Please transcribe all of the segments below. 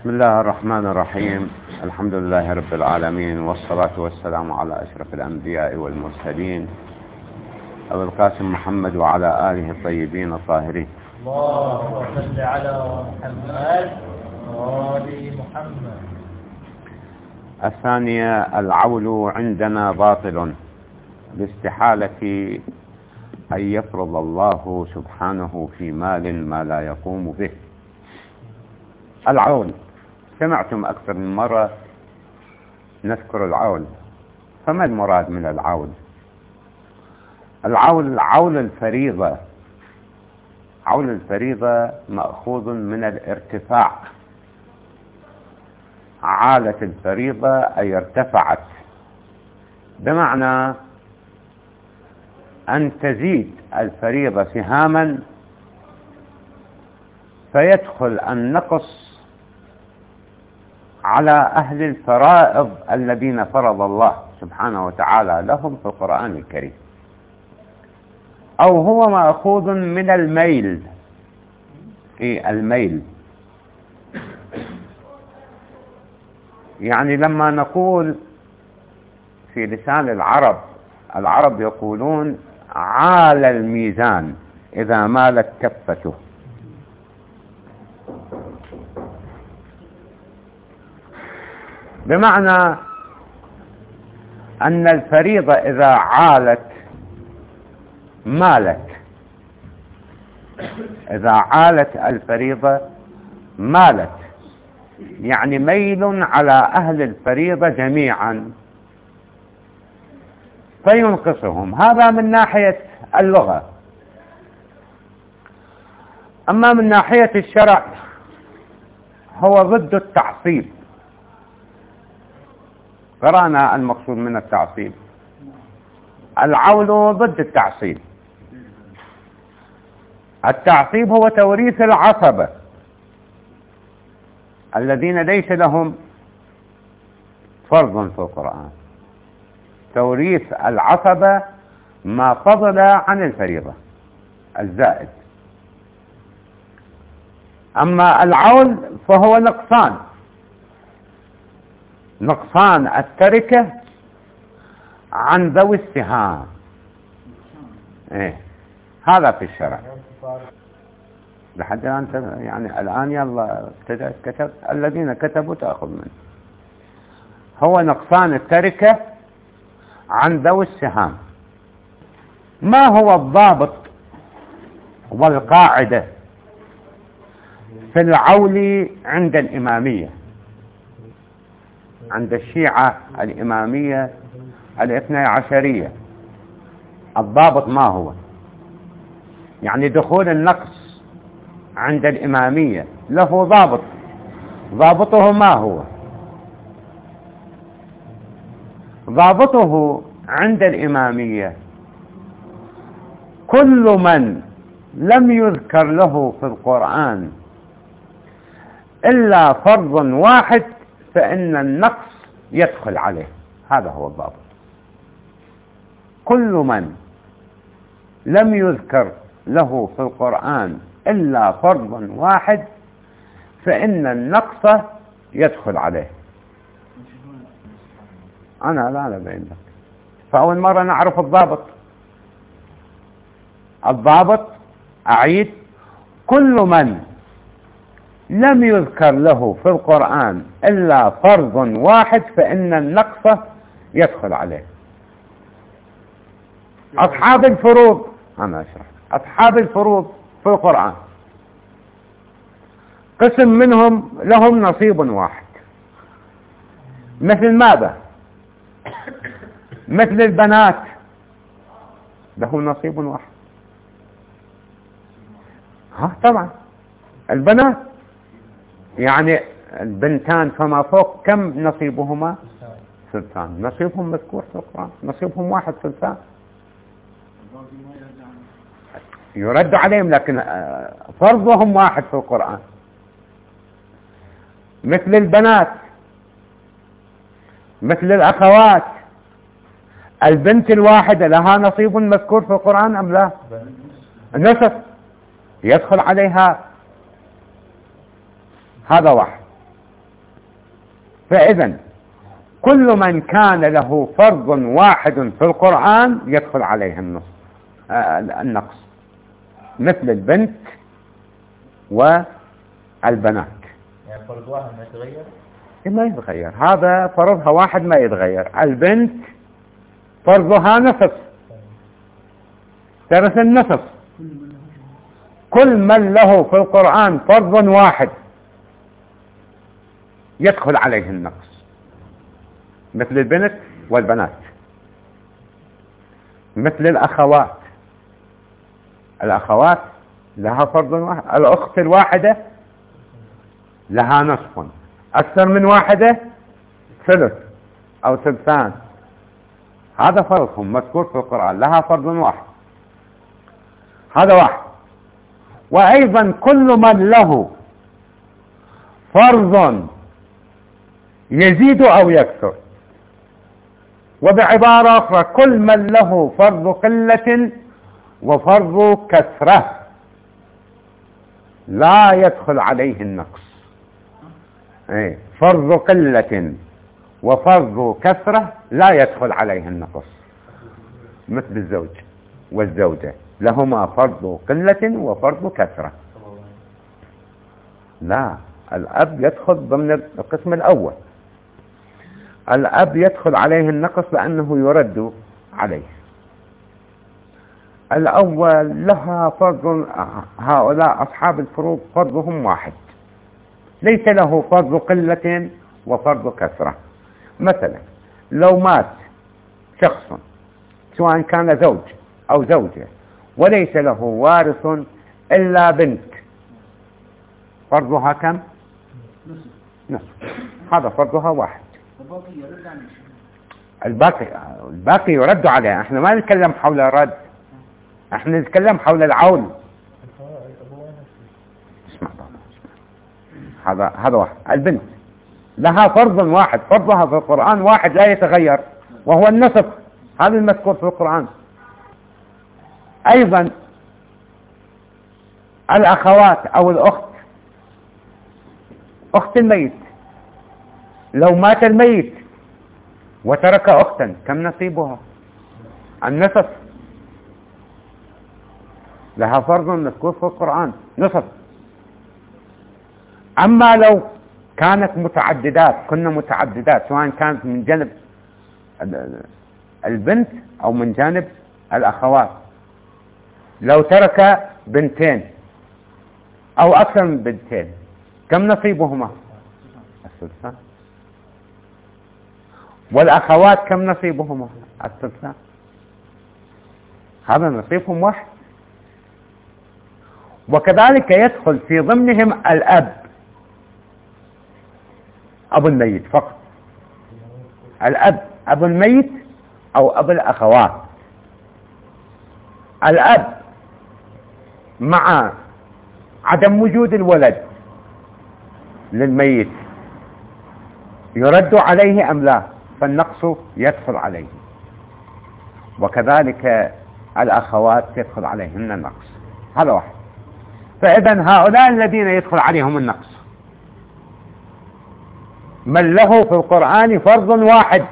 بسم الله الرحمن الرحيم. الحمد لله رب العالمين، والصلاة والسلام على أشرف الأنبياء والمرسلين أبي القاسم محمد وعلى آله الطيبين الطاهرين. اللهم صل على محمد وآل محمد. الثانية: العول عندنا باطل باستحالة أن يفرض الله سبحانه في مال ما لا يقوم به. العول سمعتم أكثر من مرة نذكر العول، فما المراد من العول؟ العول عول الفريضة. عول الفريضة مأخوذ من الارتفاع. عالت الفريضة أي ارتفعت، بمعنى أن تزيد الفريضة سهاما فيدخل النقص على أهل الفرائض الذين فرض الله سبحانه وتعالى لهم في القرآن الكريم، أو هو مأخوذ من الميل. الميل يعني لما نقول في لسان العرب يقولون عال الميزان إذا مالت كفته. بمعنى أن الفريضة إذا عالت مالت. إذا عالت الفريضة مالت، يعني ميل على أهل الفريضة جميعا فينقصهم. هذا من ناحية اللغة. أما من ناحية الشرع هو ضد التعصيب. قرأنا المقصود من التعصيب. العول ضد التعصيب. التعصيب هو توريث العصبة الذين ليس لهم فرض في القرآن. توريث العصبة ما فضل عن الفريضة الزائد. أما العول فهو نقصان التركة عن ذوي السهام. هذا في الشرع. لحد الآن يعني الآن يلا كتب الذين كتبوا تأخذ منه. هو نقصان التركة عن ذوي السهام. ما هو الضابط والقاعدة في العول عند الإمامية، عند الشيعة الإمامية الاثنى عشرية؟ الضابط ما هو؟ يعني دخول النقص عند الإمامية له ضابط. ضابطه ما هو؟ ضابطه عند الإمامية كل من لم يذكر له في القرآن إلا فرض واحد فإن النقص يدخل عليه. هذا هو الضابط. كل من لم يذكر له في القرآن إلا فرض واحد فإن النقص يدخل عليه. أنا لا بين لك. فأول مرة نعرف الضابط أعيد: كل من لم يذكر له في القرآن إلا فرض واحد فإن النقص يدخل عليه. أصحاب الفروض، أنا أشرح. أصحاب الفروض في القرآن قسم منهم لهم نصيب واحد. مثل ماذا؟ مثل البنات له نصيب واحد. طبعا البنات يعني البنتان فما فوق كم نصيبهما؟ ثلثان. نصيبهم مذكور في القرآن، نصيبهم واحد ثلثان. يرد عليهم لكن فرضهم واحد في القرآن. مثل البنات، مثل الأخوات. البنت الواحدة لها نصيب مذكور في القرآن أم لا؟ النصف يدخل عليها. هذا واحد. فإذا كل من كان له فرض واحد في القرآن يدخل عليه النقص، مثل البنت والبنات. يعني فرض واحد ما يتغير؟ ما يتغير، هذا فرضها واحد ما يتغير. البنت فرضها نصف، ترث النصف. كل من له في القرآن فرض واحد يدخل عليه النقص، مثل البنت والبنات، مثل الأخوات. الأخوات لها فرض واحد. الأخت الواحدة لها نصف، أكثر من واحدة ثلث أو ثلثان. هذا فرضهم مذكور في القرآن، لها فرض واحد. هذا واحد. وأيضا كل من له فرض يزيد أو يكثر، وبعبارة أخرى كل من له فرض قلة وفرض كثرة لا يدخل عليه النقص. فرض قلة وفرض كثرة لا يدخل عليه النقص، مثل الزوج والزوجة لهما فرض قلة وفرض كثرة. لا، الأب يدخل ضمن القسم الأول. الأب يدخل عليه النقص لأنه يرد عليه. الأول لها فرض، هؤلاء أصحاب الفروض فرضهم واحد، ليس له فرض قلة وفرض كثرة. مثلا لو مات شخص سواء كان زوج أو زوجة وليس له وارث إلا بنت، فرضها كم؟ نصف. هذا فرضها واحد. الباقي يرد عليه. احنا ما نتكلم حول الرد، احنا نتكلم حول العول. اسمع بابا، هذا واحد. البنت لها فرض واحد، فرضها في القرآن واحد لا يتغير، وهو النصف. هذا المذكور في القرآن. ايضا الاخوات او الاخت، اخت الميت، لو مات الميت وترك اختا كم نصيبها؟ النصف. لها فرض مذكور في القرآن نصف. اما لو كانت متعددات، كنا متعددات سواء كانت من جانب البنت او من جانب الاخوات، لو ترك بنتين او اكثر من بنتين كم نصيبهما؟ الثلثان. والاخوات كم نصيبهما؟ الثلثان. هذا نصيبهم واحد. وكذلك يدخل في ضمنهم الاب، ابو الميت فقط. الاب ابو الميت او ابو الاخوات. الاب مع عدم وجود الولد للميت يرد عليه ام لا؟ فالنقص يدخل عليه. وكذلك الاخوات يدخل عليهن النقص. هذا واحد. فاذا هؤلاء الذين يدخل عليهم النقص من له في القرآن فرض واحد،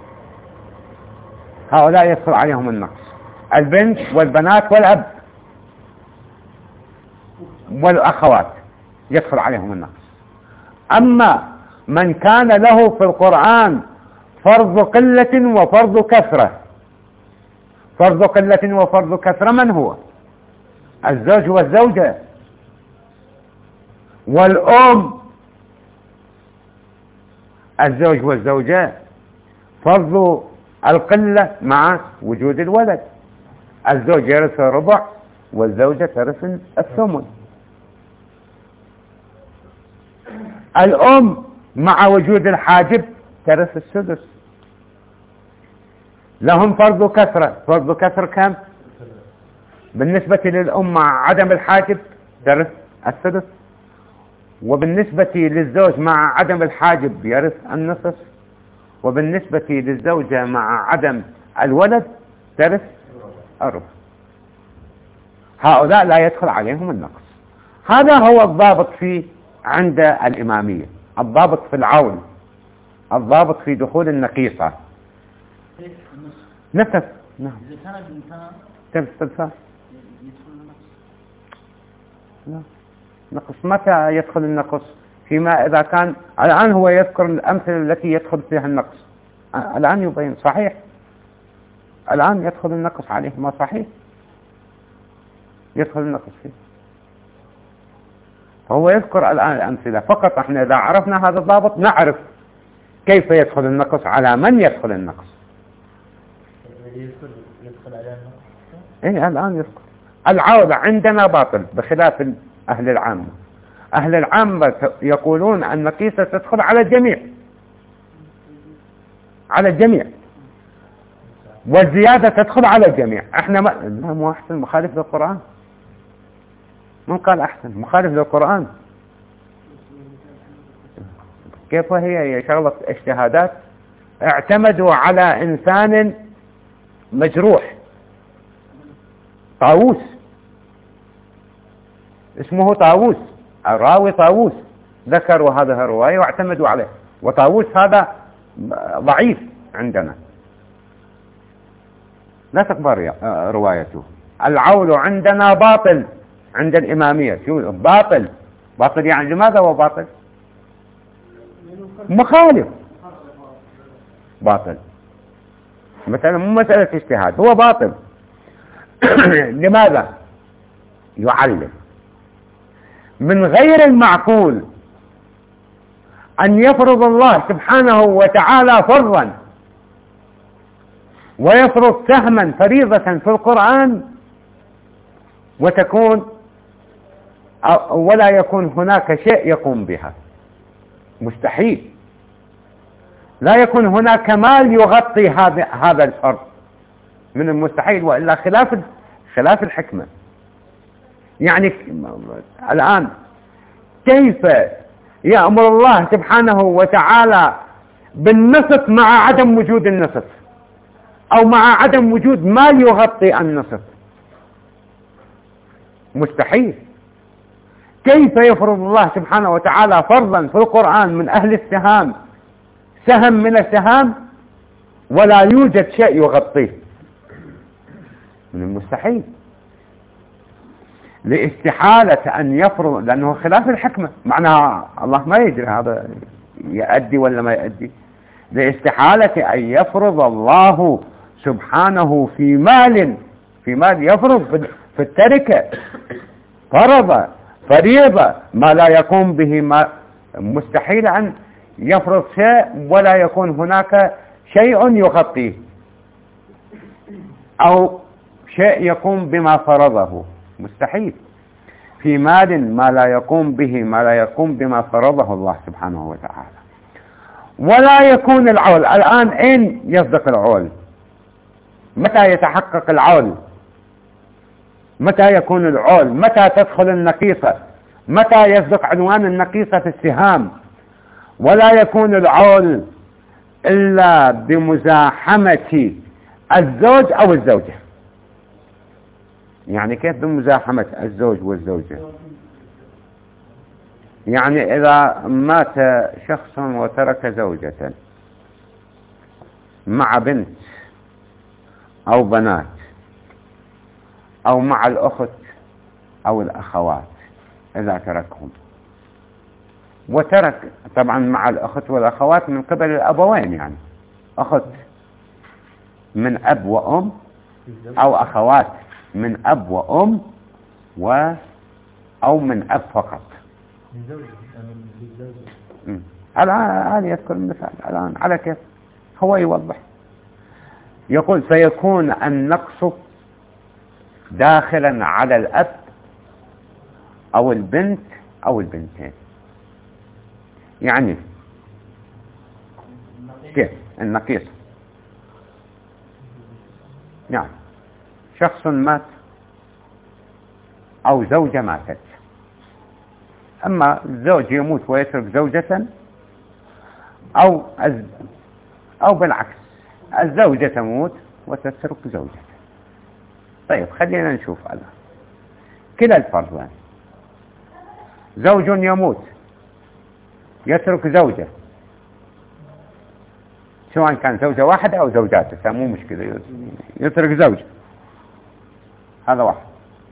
هؤلاء يدخل عليهم النقص. البنت والبنات والأب والأخوات يدخل عليهم النقص. أما من كان له في القرآن فرض قلة وفرض كثرة، فرض قلة وفرض كثرة من هو؟ الزوج والزوجة والأم. الزوج والزوجة فرض القلة مع وجود الولد. الزوج يرث الربع والزوجة ترث الثمن. الأم مع وجود الحاجب ترث السدس. لهم فرض كثرة. فرض كثرة كم؟ بالنسبة للأم مع عدم الحاجب ترث السدس، وبالنسبة للزوج مع عدم الحاجب يرث النصف، وبالنسبة للزوجة مع عدم الولد ترث الربع. هؤلاء لا يدخل عليهم النقص. هذا هو الضابط عند الإمامية. الضابط في العول الضابط في دخول النقيصة نفس. نعم. إذا كان الإنسان تبصر يدخل النقص. لا. نقص متى يدخل النقص؟ فيما إذا كان الآن هو يذكر الأمثلة التي يدخل فيها النقص، الآن يبين صحيح، الآن يدخل النقص عليه، ما صحيح يدخل النقص فيه، فهو يذكر الآن الأمثلة فقط. احنا إذا عرفنا هذا الضابط نعرف كيف يدخل النقص، على من يدخل النقص. يدخل على النقص. إيه الآن يذكر العودة عندنا باطل بخلاف أهل العامة. أهل العامة يقولون أن النقيصة تدخل على الجميع، على الجميع، والزيادة تدخل على الجميع. احنا لا، مو أحسن مخالف للقرآن. من قال أحسن؟ مخالف للقرآن. كيف هي شغلة اجتهادات؟ اعتمدوا على إنسان مجروح، طاووس، اسمه طاووس، الراوي طاووس، ذكروا هذه الرواية واعتمدوا عليه، وطاووس هذا ضعيف عندنا لا تقبل روايته. العول عندنا باطل عند الإمامية. شو باطل؟ باطل يعني لماذا هو باطل؟ مخالف، باطل، مثلا مو مسألة اجتهاد، هو باطل. لماذا؟ يعلم. من غير المعقول أن يفرض الله سبحانه وتعالى فرضا ويفرض سهما فريضة في القرآن وتكون ولا يكون هناك شيء يقوم بها، مستحيل. لا يكون هناك مال يغطي هذا الفرض، من المستحيل، وإلا خلاف الحكمة. يعني الآن كيف يأمر الله سبحانه وتعالى بالنصف مع عدم وجود النصف، أو مع عدم وجود مال يغطي النصف؟ مستحيل. كيف يفرض الله سبحانه وتعالى فرضا في القرآن من أهل السهام سهم من السهام ولا يوجد شيء يغطيه؟ من المستحيل، لاستحالة أن يفرض، لأنه خلاف الحكمة، معناها الله ما يدري هذا يؤدي ولا ما يؤدي. لاستحالة أن يفرض الله سبحانه في مال يفرض في التركة، فرض فريضة ما لا يقوم به، ما مستحيل أن يفرض شيء ولا يكون هناك شيء يغطيه، أو شيء يقوم بما فرضه، مستحيل. في مال ما لا يقوم به، ما لا يقوم بما فرضه الله سبحانه وتعالى. ولا يكون العول. الآن أين يصدق العول؟ متى يتحقق العول؟ متى يكون العول؟ متى تدخل النقيصة؟ متى يصدق عنوان النقيصة في السهام؟ ولا يكون العول إلا بمزاحمة الزوج أو الزوجة. يعني كيف بمزاحمة الزوج والزوجة؟ يعني إذا مات شخص وترك زوجة مع بنت أو بنات، أو مع الأخت أو الأخوات، إذا تركهم، وترك طبعا مع الأخت والأخوات من قبل الأبوين، يعني أخت من أب وأم، أو أخوات من أب وأم، أو من أب فقط. الآن يذكر المثال الآن على كيف هو يوضح. يقول سيكون النقص داخلا على الأب أو البنت أو البنتين. يعني كيف النقيص؟ يعني شخص مات أو زوجة ماتت، أما الزوج يموت ويترك زوجة، أو بالعكس الزوجة تموت وتترك زوجة. طيب خلينا نشوف الآن كلا الفرضين. زوج يموت يترك زوجة، سواء كان زوجة واحدة أو زوجات، مو مشكلة، يترك زوج، هذا واحد.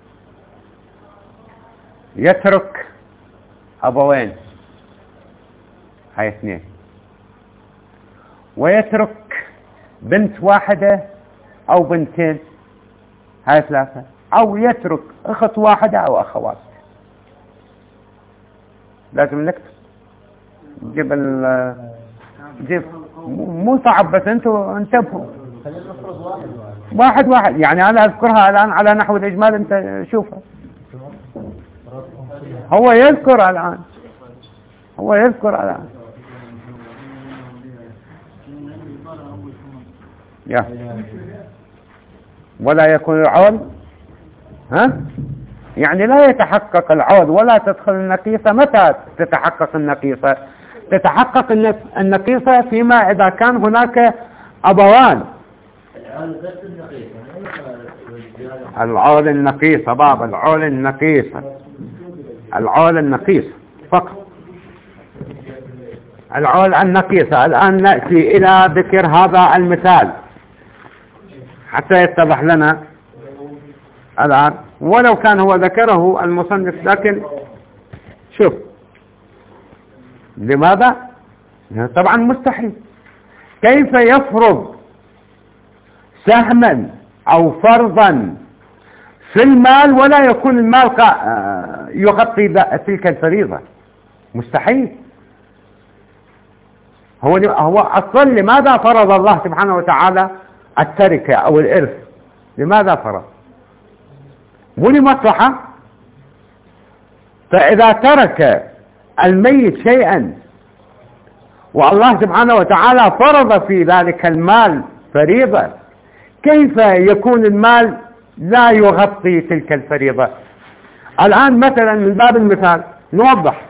يترك أبوين، هاي اثنين. ويترك بنت واحدة أو بنتين، هاي ثلاثة. أو يترك أخت واحدة أو أخوات. لازم نكتب، جيب مو صعب، بس انتبهوا. واحد يعني أنا أذكرها الآن على نحو الإجمال، أنت شوفها. هو يذكر الآن، يا ولا يكون العول، يعني لا يتحقق العول ولا تدخل النقيصة. متى تتحقق النقيصة؟ تتحقق النقيصة فيما إذا كان هناك أبوان. العول النقيصة بابا، العول النقيصة فقط، العول النقيصة. الآن نأتي إلى ذكر هذا المثال حتى يتضح لنا الآن، ولو كان هو ذكره المصنف، لكن شوف لماذا؟ طبعا مستحيل. كيف يفرض سهما أو فرضا في المال ولا يكون المال يغطي تلك الفريضة؟ مستحيل. هو أصلا لماذا فرض الله سبحانه وتعالى التركة أو الإرث؟ لماذا فرض؟ مو لمصلحة. فإذا ترك الميت شيئا والله سبحانه وتعالى فرض في ذلك المال فريضة، كيف يكون المال لا يغطي تلك الفريضة؟ الآن مثلا من باب المثال نوضح.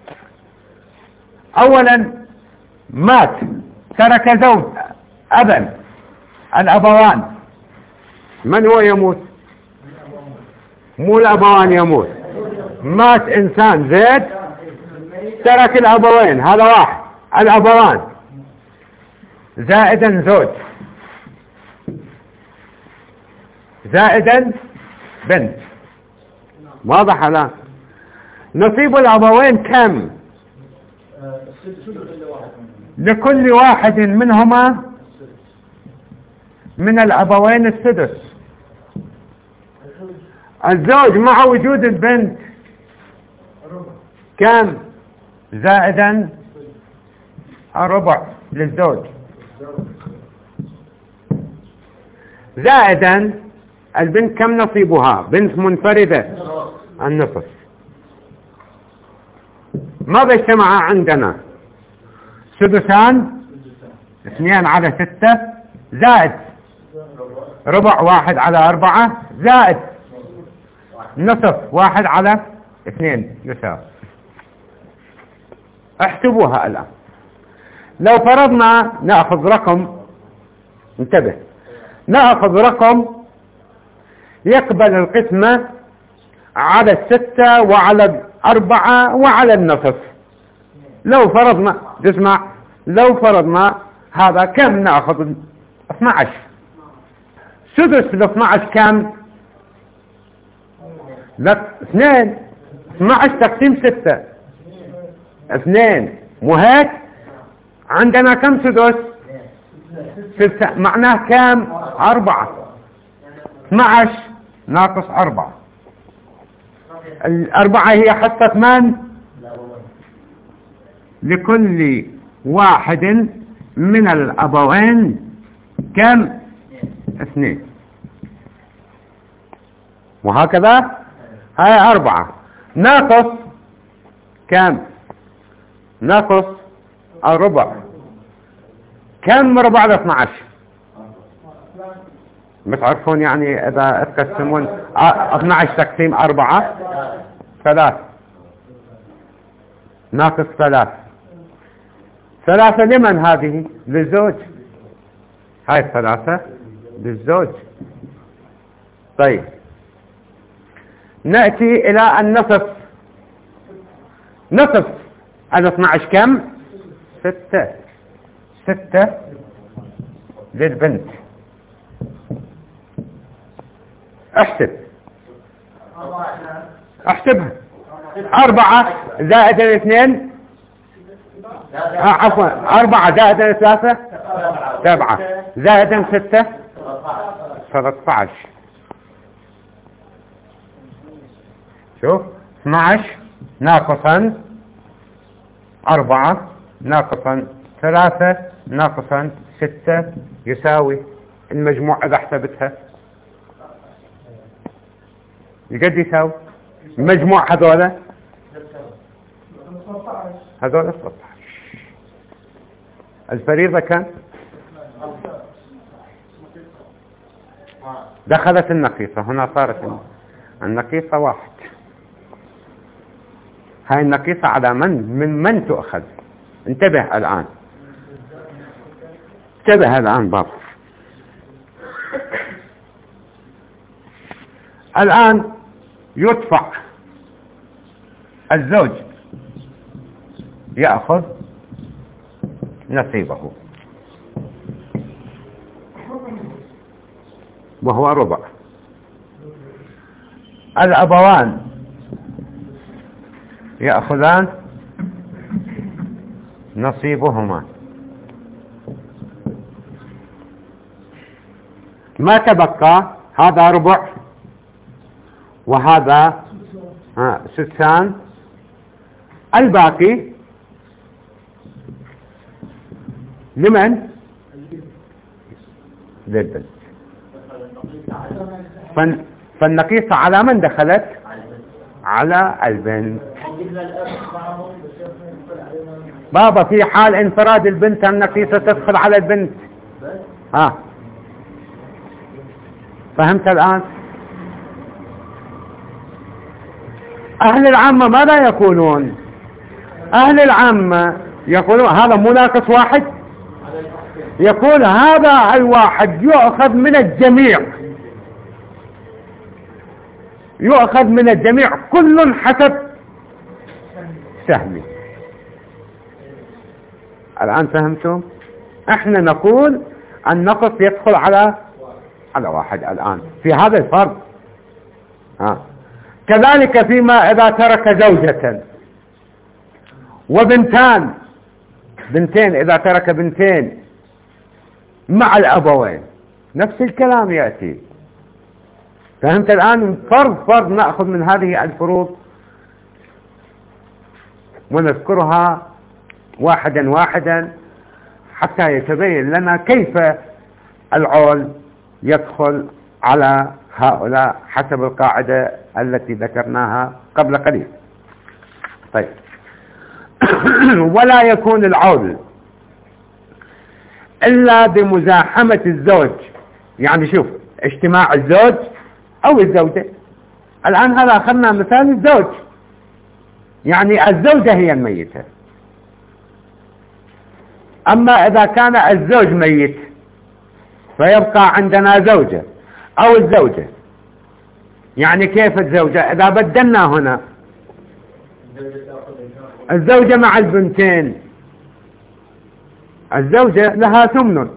أولا مات، ترك زوج أبا، الأبوان. من هو يموت؟ مو الأبوان يموت. مات إنسان زيد، ترك الأبوين، هذا واحد، الأبوان زائدا زوج زائدا بنت. واضح الآن؟ نصيب الأبوين كم؟ لكل واحد منهما من الأبوين السدس. الزوج مع وجود البنت كم؟ زائدا الربع للزوج، زائدا البنت كم نصيبها؟ بنت منفردة النصف. ماذا اجتمع عندنا؟ سدسان، 2 على 6 زائد ربع 1 على 4 زائد نصف 1 على 2 يساوي. احسبوها الآن. لو فرضنا نأخذ رقم، انتبه، نأخذ رقم يقبل القسمة على 6 وعلى 4 وعلى النصف. لو فرضنا، تسمع، لو فرضنا هذا كم نأخذ؟ 12. سدس ل 12 كم؟ لا 2. 12 تقسيم 6 2، مو هيك؟ عندنا كم سدس؟ 6، معناه كم؟ 4. 12 ناقص 4، 4 هي حصة من؟ لكل واحد من الأبوين كم؟ 2. وهكذا هاي 4 ناقص كم؟ ناقص الربع. كم ربع ل 12؟ بتعرفون يعني إذا تقسمون 12 تقسيم 4 3 ناقص 3 لمن هذه؟ للزوج. هاي 3 للزوج. طيب نأتي إلى النصف. نصف ال 12 كم؟ 6 للبنت. احسبها. 4 زائد 2 عفوا 4 زائد 3 7 زائد 6 13. شوف 12 ناقصا 4 ناقصا 3 ناقصا 6 يساوي المجموع إذا حسبتها قد يساوي مجموع هذول 13. الفريضة كان دخلت النقيصة هنا، صارت النقيصة 1. هاي النقيصة على من تؤخذ؟ انتبه الآن، انتبه الآن بابا. الآن يدفع الزوج يأخذ نصيبه وهو ربع. الأبوان يأخذان نصيبهما. ما تبقى هذا ربع وهذا سدسان، الباقي لمن؟ للبنت. فالنقيصة على من دخلت؟ على البنت. بابا في حال انفراد البنت النقيصة تدخل على البنت. فهمت الآن؟ أهل العامة ماذا يقولون؟ أهل العامة يقولون هذا مو ناقص 1، يقول هذا الواحد يؤخذ من الجميع، يؤخذ من الجميع كل حسب سهمه. الآن فهمتم؟ احنا نقول النقص يدخل على 1 الآن في هذا الفرض. كذلك فيما إذا ترك زوجة وبنتان، إذا ترك بنتين مع الأبوين نفس الكلام يأتي. فهمت الآن؟ فرض نأخذ من هذه الفروض ونذكرها واحدا حتى يتبين لنا كيف العول يدخل على هؤلاء حسب القاعدة التي ذكرناها قبل قليل. طيب ولا يكون العول إلا بمزاحمة الزوج. يعني شوف اجتماع الزوج أو الزوجة. الآن هذا أخذنا مثال الزوج، يعني الزوجة هي الميتة. أما إذا كان الزوج ميت فيبقى عندنا زوجة أو الزوجة. يعني كيف الزوجة؟ إذا بدلنا هنا الزوجة مع البنتين، الزوجة لها ثمن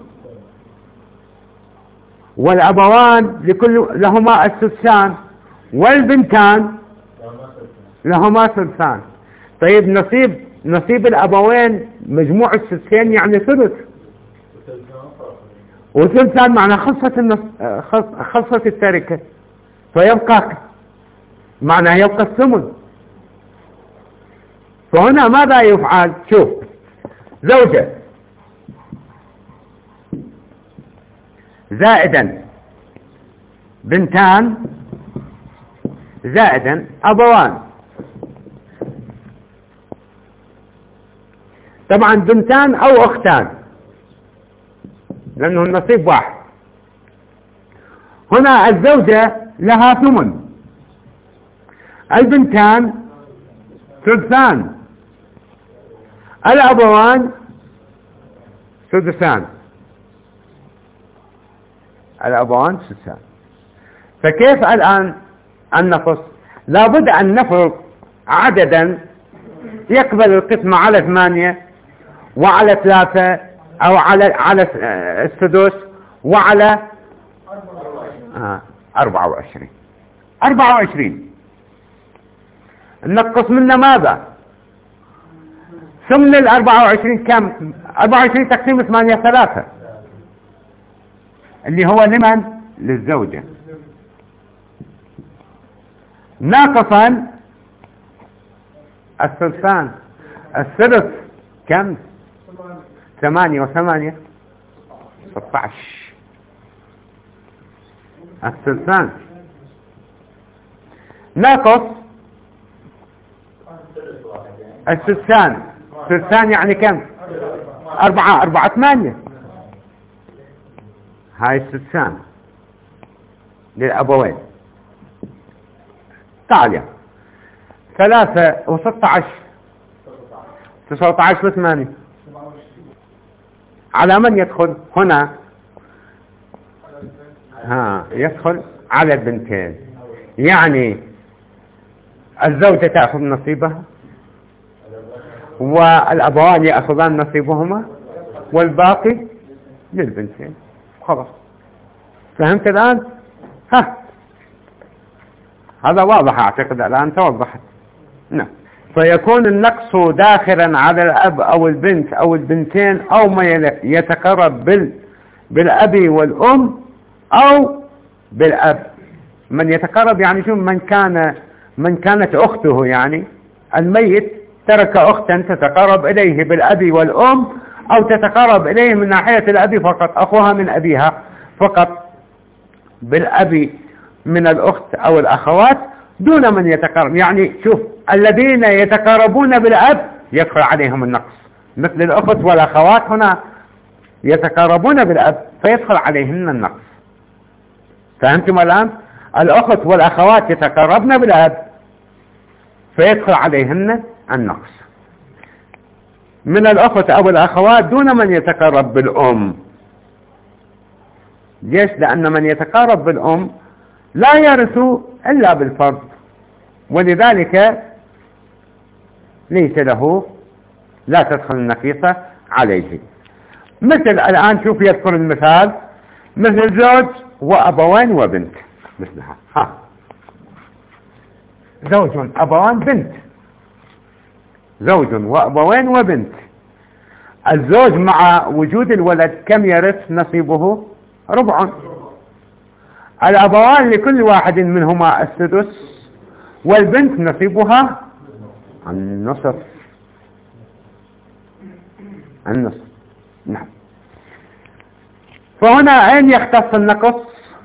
والأبوان لهما السدسان والبنتان لهما ثلثان. طيب نصيب الأبوين مجموع السدسين يعني ثلث، وثلثان معنى خصة التركة، فيبقى معنى يبقى الثمن. فهنا ماذا يفعل؟ شوف زوجة زائدا بنتان زائدا أبوان. طبعا بنتان أو أختان لأنه النصيب 1. هنا الزوجة لها ثمن، البنتان ثلثان، الأبوان سدسان. فكيف الآن النقص؟ لابد أن نفرض عددا يقبل القسمة على 8 وعلى 3 أو على السدس وعلى 24 نقص منه ماذا؟ ثمن 24 كم؟ 24 تقسيم 8/3 اللي هو لمن؟ للزوجة. ناقصا الثلثان، الثلث كم؟ 8 و8 16. الثلثان ناقص الثلثان يعني كم؟ 4 8. هاي الثلثان للأبوين. تعال 3 و16 19 و8 على من يدخل هنا؟ يدخل على البنتين. يعني الزوجة تأخذ نصيبها والأبوان يأخذان نصيبهما والباقي للبنتين. خلاص فهمت الآن؟ هذا واضح أعتقد الآن توضحت. نعم. فيكون النقص داخلا على الأب أو البنت أو البنتين أو ما يتقرب بالأب والأم أو بالأب. من يتقرب يعني شو؟ من كانت أخته، يعني الميت ترك أختا تتقرب إليه بالأب والأم أو تتقرب إليه من ناحية الأب فقط، أخوها من أبيها فقط بالأب من الأخت أو الأخوات دون من يتقرب. يعني شوف الذين يتقربون بالأب يدخل عليهم النقص، مثل الأخت والأخوات هنا يتقربون بالأب فيدخل عليهن النقص. فهمتم الآن؟ الأخت والأخوات يتقربن بالأب فيدخل عليهن النقص. من الأخت أو الأخوات دون من يتقرب بالأم. ليش؟ لأن من يتقرب بالأم لا يرث إلا بالفرض، ولذلك ليس له، لا تدخل النقيصة عليه. مثل الآن شوف يذكر المثال مثل زوج وأبوين وبنت، مثلها زوج أبوان بنت، زوج وأبوين وبنت. الزوج مع وجود الولد كم يرث نصيبه؟ 4. الأبوان لكل واحد منهما السدس والبنت نصيبها النصف. نعم. فهنا أين يختص النقص؟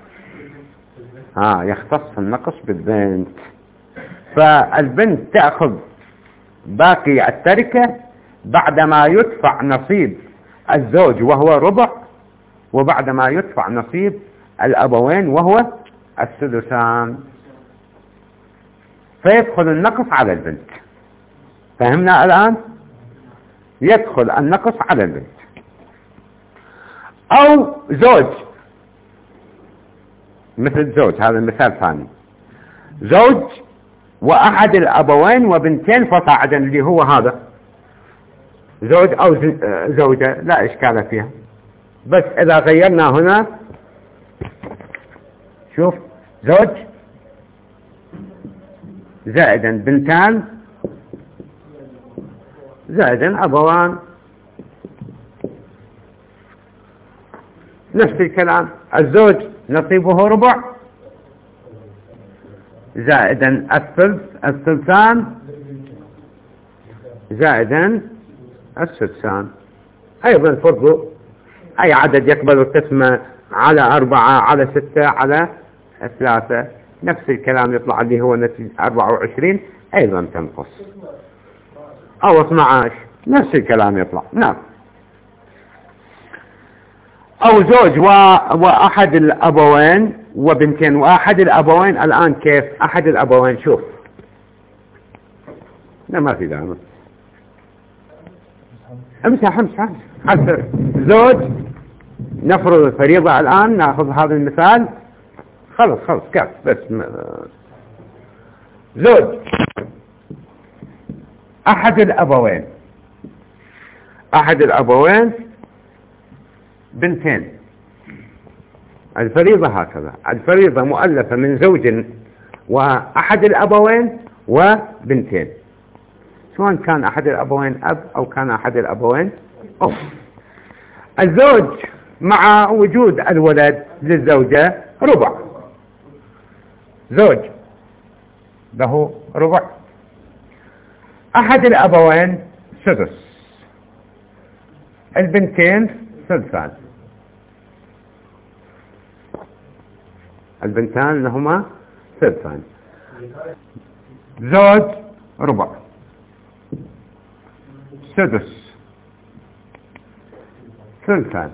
يختص النقص بالبنت. فالبنت تأخذ باقي التركة بعدما يدفع نصيب الزوج وهو ربع، وبعدما يدفع نصيب الأبوين وهو السدسان، فيدخل النقص على البنت. فهمنا الآن؟ يدخل النقص على البنت. أو زوج، مثل زوج، هذا مثال ثاني، زوج وأحد الأبوين وبنتين فصاعدا، اللي هو هذا زوج أو زوجة لا إشكال فيها. بس إذا غيرنا هنا شوف زوج زائدا بنتان زائدا أبوان، نفس الكلام. الزوج نصيبه ربع زائدا الثلثان زائدا السدسان. أيضا فرضوا أي عدد يقبل القسمة على 4 على 6 على 3، نفس الكلام يطلع اللي هو نتيجة 24 أيضا تنقص، أو 12 نفس الكلام يطلع. نعم. أو زوج وأحد الأبوين وبنتين. وأحد الأبوين الآن كيف؟ أحد الأبوين شوف لا ما في دعم، امسح زوج، نفرض الفريضة الآن، نأخذ هذا المثال، خلص كاف بس. زوج أحد الأبوين بنتين، الفريضة هكذا، الفريضة مؤلفة من زوج وأحد الأبوين وبنتين، سواء كان أحد الأبوين أب أو كان أحد الأبوين أم. الزوج مع وجود الولد للزوجة ربع، زوج له ربع، أحد الأبوين سدس، البنتين ثلثان، البنتان لهما ثلثان، زوج ربع، سدس، ثلثان.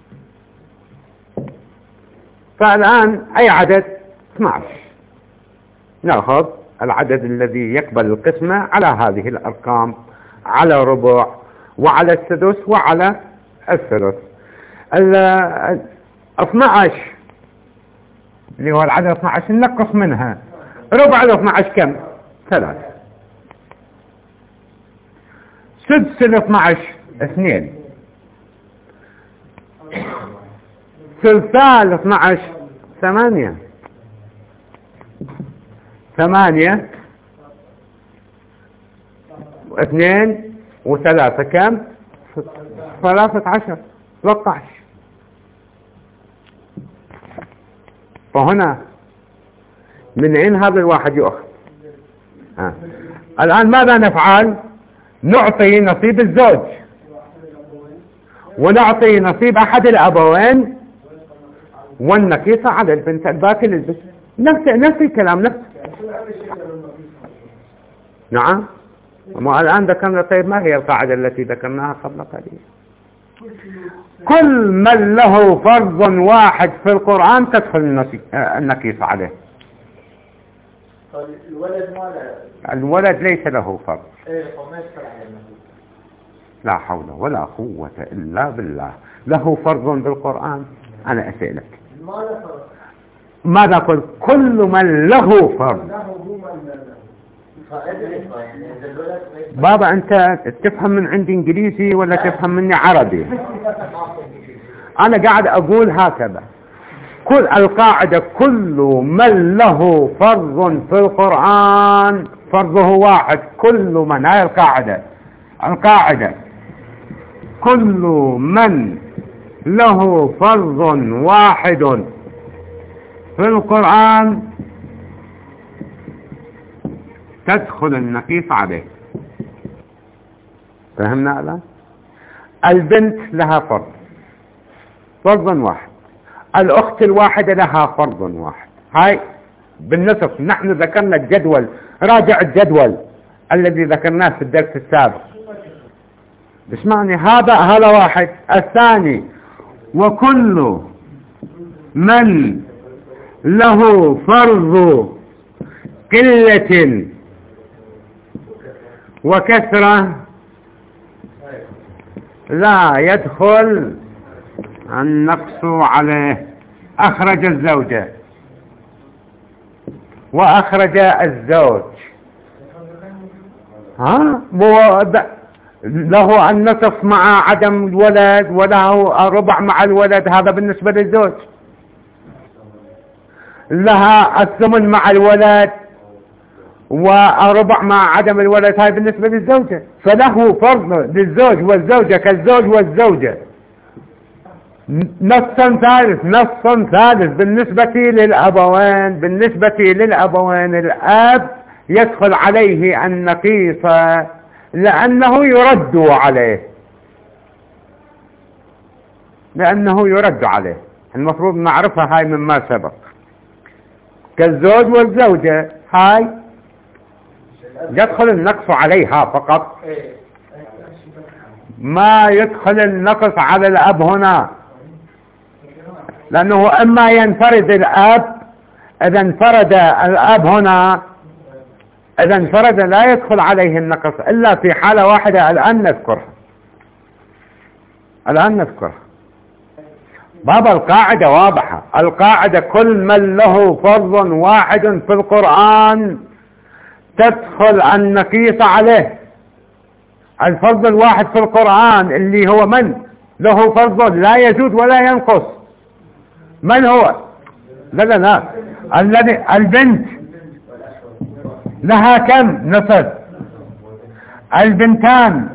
فالآن أي عدد؟ 12. نأخذ العدد الذي يقبل القسمة على هذه الأرقام، على ربع وعلى السدس وعلى الثلث. 12 اللي هو العدد 12 ننقص منها ربع ال 12 كم؟ 3. سدس ال 12 2. ثلثان 12 8. 8 و2 و3 كم؟ 13 13. فهنا من عين هذا الواحد يؤخذ. الآن ماذا نفعل؟ نعطي نصيب الزوج ونعطي نصيب أحد الأبوين والنقيصة على البنت الباقي للبنت. نفس الكلام نفس. نعم. الآن ذكرنا. طيب ما هي القاعدة التي ذكرناها قبل قليل؟ كل من له فرض واحد في القرآن تدخل النقيصة عليه. الولد ليس له فرض. لا حول ولا قوة إلا بالله. له فرض بالقرآن؟ أنا أسألك ماذا قلت؟ كل من له فرض. بابا أنت تفهم من عندي إنجليزي ولا تفهم مني عربي؟ أنا قاعد أقول هكذا. كل القاعدة كل من له فرض في القرآن فرضه واحد. كل من، هاي القاعدة كل من له فرض واحد في القرآن تدخل النقيص عليه. فهمنا الآن؟ البنت لها فرض واحد، الأخت الواحدة لها فرض واحد. هاي بالنصف. نحن ذكرنا الجدول، راجع الجدول الذي ذكرناه في الدرس السابق. اسمعني، هذا واحد. الثاني وكل من له فرض قلة وكثرة لا يدخل النقص عليه. أخرج الزوجة وأخرج الزوج، له النصف مع عدم الولد وله الربع مع الولد. هذا بالنسبة للزوج. لها الثمن مع الولد والربع مع عدم الولد. هاي بالنسبة للزوجة. فله فرض للزوج والزوجة كالزوج والزوجة. نص ثالث بالنسبة للأبوين الأب يدخل عليه النقيصة لأنه يرد عليه. المفروض نعرفها هاي مما سبق. كالزوج والزوجة هاي يدخل النقص عليها فقط، ما يدخل النقص على الأب هنا، لأنه إما ينفرد الأب. إذا انفرد الأب هنا، إذا انفرد لا يدخل عليه النقص إلا في حالة واحدة الآن نذكرها. بابا القاعدة واضحة. القاعدة كل من له فرض واحد في القرآن تدخل النقيصة عليه. الفرض الواحد في القرآن اللي هو من؟ له فرض لا يزود ولا ينقص. من هو؟ لا الذي البنت لها كم نصف؟ البنتان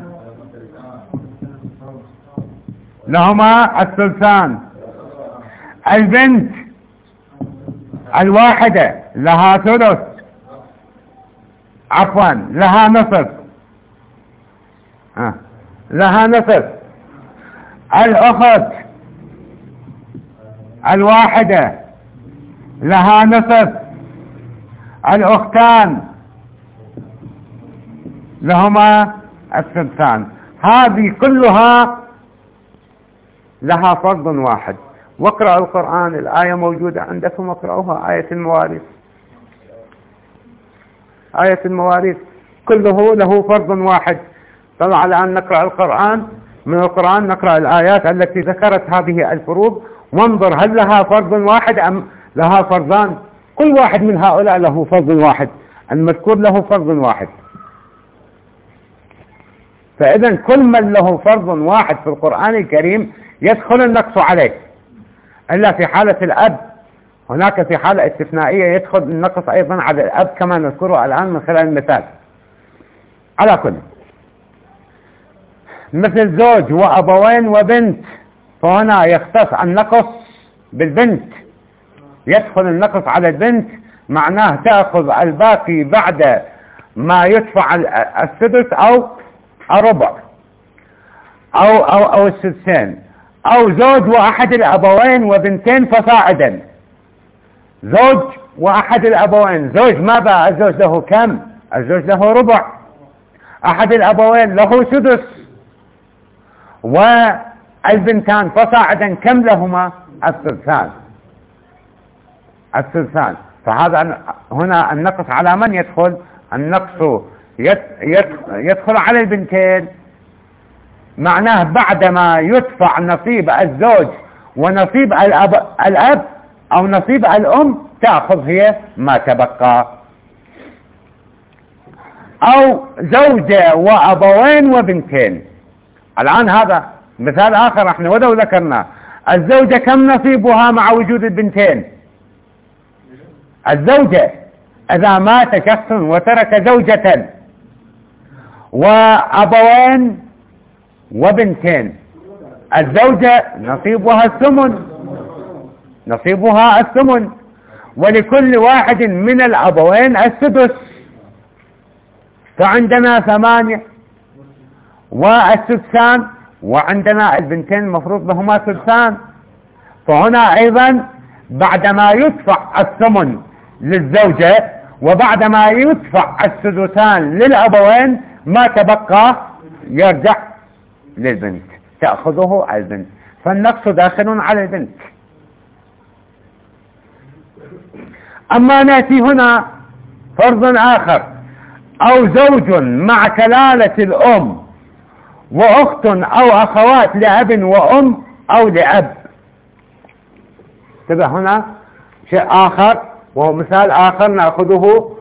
لهما الثلثان. البنت الواحدة لها ثلث، عفوا لها نصف، لها نصف. الأخت الواحدة لها نصف. الأختان لهما الثلثان. هذه كلها لها فرض واحد. واقرأوا القرآن، الآية موجودة عندكم، اقرأوها، آية المواريث. آية المواريث كله له فرض واحد. طلع الآن نقرأ القرآن، من القرآن نقرأ الآيات التي ذكرت هذه الفروض، وانظر هل لها فرض واحد أم لها فرضان. كل واحد من هؤلاء له فرض واحد، المذكور له فرض واحد. فإذا كل من له فرض واحد في القرآن الكريم يدخل النقص عليه، إلا في حالة الأب. هناك في حالة استثنائية يدخل النقص أيضا على الأب كما نذكره الآن من خلال المثال. على كل، مثل زوج وأبوين وبنت، فهنا يختص النقص بالبنت، يدخل النقص على البنت، معناه تأخذ الباقي بعد ما يدفع السدس أو الربع أو السدسين. أو زوج وأحد الأبوين وبنتين فصاعدا. زوج وأحد الأبوين، زوج ماذا؟ الزوج له كم؟ الزوج له ربع. أحد الأبوين له سدس. والبنتان فصاعدا كم لهما؟ الثلثان. الثلثان. فهذا هنا النقص على من يدخل؟ النقص يدخل على البنتين، معناه بعدما يدفع نصيب الزوج ونصيب الأب أو نصيب الأم تأخذ هي ما تبقى. أو زوجة وأبوين وبنتين. الآن هذا مثال آخر احنا ولو ذكرنا. الزوجة كم نصيبها مع وجود البنتين؟ الزوجة إذا مات شخص وترك زوجة وأبوين وبنتين، الزوجة نصيبها الثمن، نصيبها الثمن، ولكل واحد من الأبوين السدس. فعندنا 8 والسدسان، وعندنا البنتين المفروض لهما ثلثان. فهنا أيضا بعدما يدفع الثمن للزوجة وبعدما يدفع السدسان للأبوين ما تبقى يرجع للبنت، تأخذه البنت. فالنقص داخل على البنت. أما نأتي هنا فرض آخر. أو زوج مع كلالة الأم وأخت أو أخوات لأب وأم أو لأب. تبقى هنا شيء آخر، وهو مثال آخر نأخذه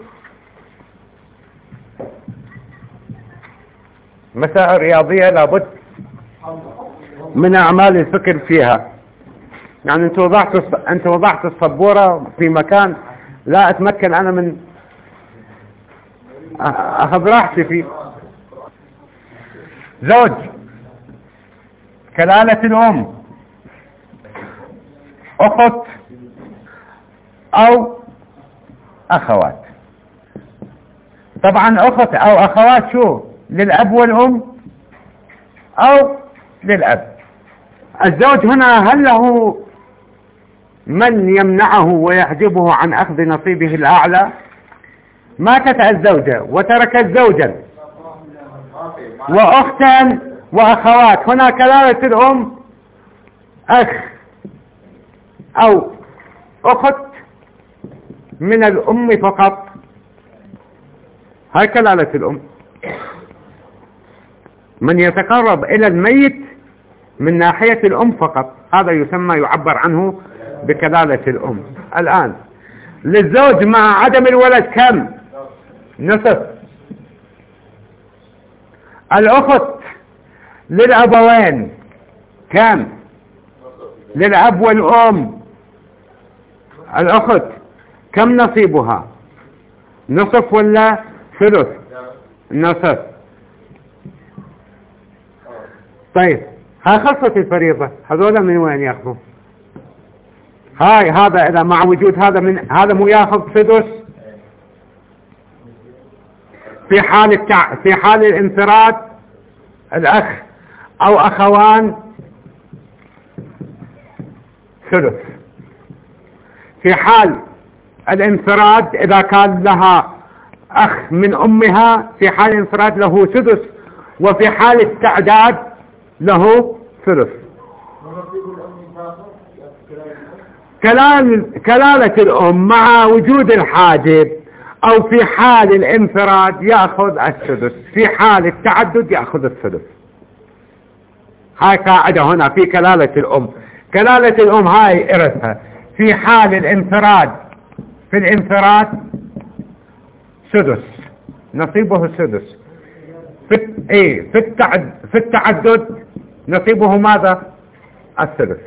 مسائل رياضية لابد من أعمال الفكر فيها. يعني أنت وضعت السبورة في مكان لا أتمكن أنا من أخذ راحتي فيه. زوج، كلالة الأم، أخت أو أخوات. طبعا أخت أو أخوات شو؟ للأب والأم أو للأب. الزوج هنا هل له من يمنعه ويحجبه عن أخذ نصيبه الأعلى؟ ماتت الزوجة وتركت زوجا وأختا وأخوات. هنا كلالة الأم أخ أو أخت من الأم فقط، هاي كلالة الأم. من يتقرب إلى الميت من ناحية الأم فقط، هذا يسمى يعبر عنه بكلالة الأم. الآن للزوج مع عدم الولد كم؟ نصف. الأخت للأبوين كم للأب والأم؟ الأخت كم نصيبها؟ نصف ولا ثلث؟ نصف. طيب هاي خلصت الفريضة، هذولا من وين ياخذوا؟ هذا إذا مع وجود هذا مو ياخذ سدس في حال الانفراد الأخ أو أخوان ثلث. في حال الانفراد إذا كان لها أخ من أمها في حال الانفراد له سدس، وفي حال التعداد له ثلث. كلالة الأم مع وجود الحاجب أو في حال الانفراد يأخذ السدس، في حال التعدد يأخذ الثلث. هاي قاعدة هنا في كلالة الأم. كلالة الأم هاي إرثها في حال الانفراد، في الانفراد سدس، نصيبه سدس. في التعدد نصيبه ماذا؟ الثلث.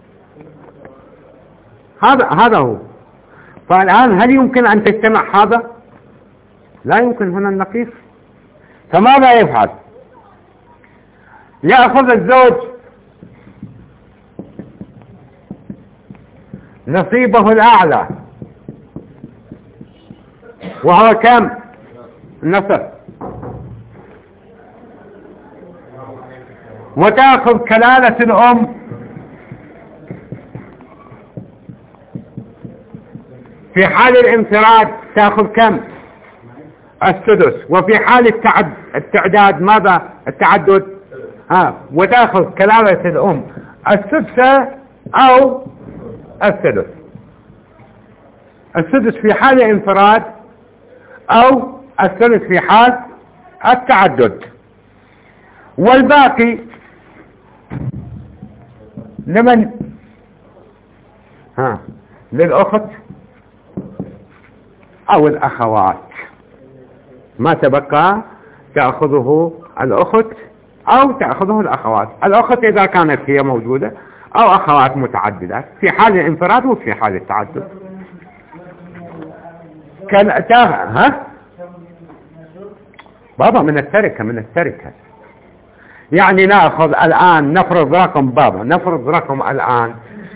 هذا هو. فالآن هل يمكن أن تجتمع هذا؟ لا يمكن. هنا النقيص. فماذا يفعل؟ يأخذ الزوج نصيبه الأعلى وهو كم؟ نصف. وتأخذ كلالة الأم في حال الانفراد تأخذ كم؟ السدس. وفي حال التعداد ماذا؟ التعدد. وتأخذ كلالة الأم السدس أو الثلث. السدس في حال الانفراد أو الثلث في حال التعدد. والباقي لمن؟ للأخت أو الأخوات. ما تبقى تأخذه الأخت أو تأخذه الأخوات. الأخت إذا كانت هي موجودة، أو أخوات متعددات في حال الانفراد وفي حال التعدد. بابا من التركة. يعني نأخذ الآن نفرض رقم بابا، نفرض رقم الآن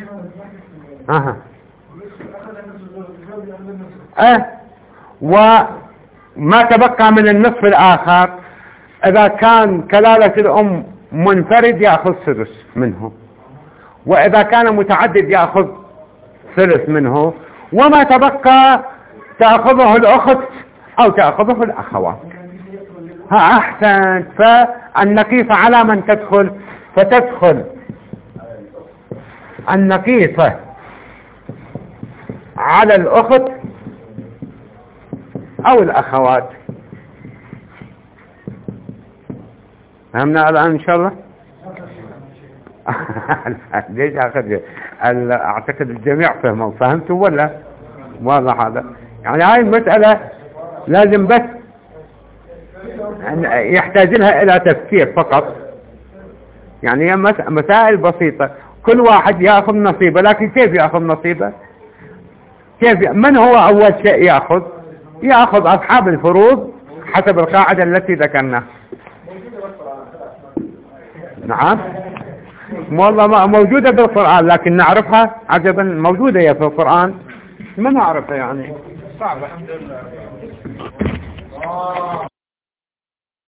وما تبقى من النصف الآخر إذا كان كلالة الأم منفرد يأخذ سدس منه، وإذا كان متعدد يأخذ ثلث منه، وما تبقى تأخذه الأخت أو تأخذه الأخوات. أحسن. فالنقيصة على من تدخل؟ فتدخل النقيصة على الأخت أو الأخوات. فهمنا الآن إن شاء الله؟ ليش أعتقد الجميع فهموا. فهمتوا ولا؟ واضح هذا. يعني هاي المسألة لازم بس يحتاج لها إلى تفكير فقط. يعني هي مسائل بسيطة، كل واحد يأخذ نصيبه. لكن كيف يأخذ نصيبه؟ من هو أول شيء يأخذ أصحاب الفروض حسب القاعدة التي ذكرناها. نعم والله موجودة بالقرآن، لكن نعرفها عجبا. موجودة هي في القرآن ما نعرفها، يعني صعبة.